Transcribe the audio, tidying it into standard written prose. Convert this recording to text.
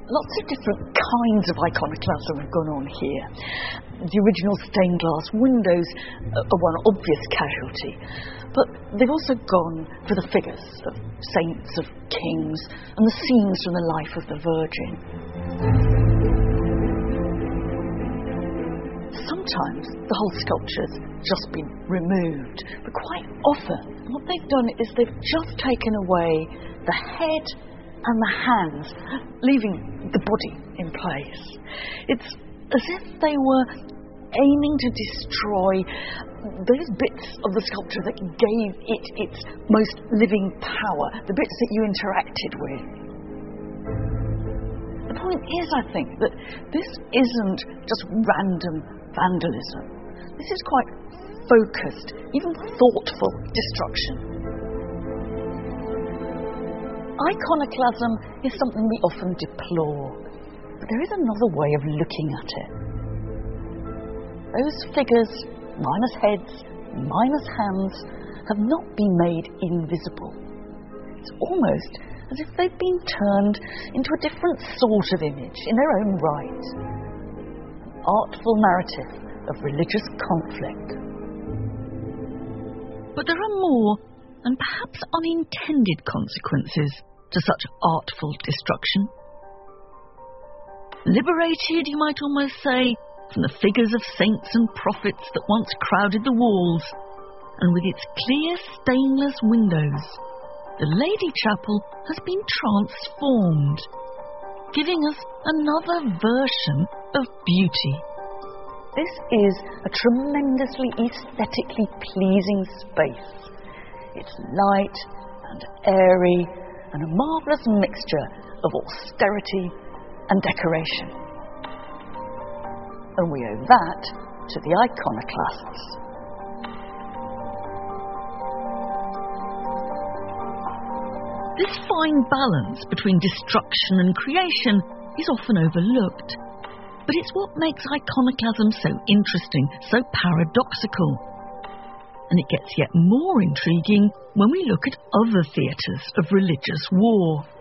Lots of different kinds of iconoclasm have gone on here. The original stained glass windows are one obvious casualty, but they've also gone for the figures of saints, of kings, and the scenes from the life of the Virgin. Sometimes the whole sculpture's just been removed, but quite often what they've done is they've just taken away the head and the hands, leaving the body in place. It's as if they were aiming to destroy those bits of the sculpture that gave it its most living power, the bits that you interacted with. The point is, I think, that this isn't just random vandalism. This is quite focused, even thoughtful destruction. Iconoclasm is something we often deplore, but there is another way of looking at it. Those figures, minus heads, minus hands, have not been made invisible. It's almost as if they've been turned into a different sort of image in their own right. An artful narrative of religious conflict. But there are more and perhaps unintended consequences to such artful destruction. Liberated, you might almost say, from the figures of saints and prophets that once crowded the walls, and with its clear stainless windows, the Lady Chapel has been transformed, giving us another version of beauty. This is a tremendously aesthetically pleasing space. It's light and airy and a marvellous mixture of austerity and decoration. And we owe that to the iconoclasts. This fine balance between destruction and creation is often overlooked, but it's what makes iconoclasm so interesting, so paradoxical. And it gets yet more intriguing when we look at other theatres of religious war.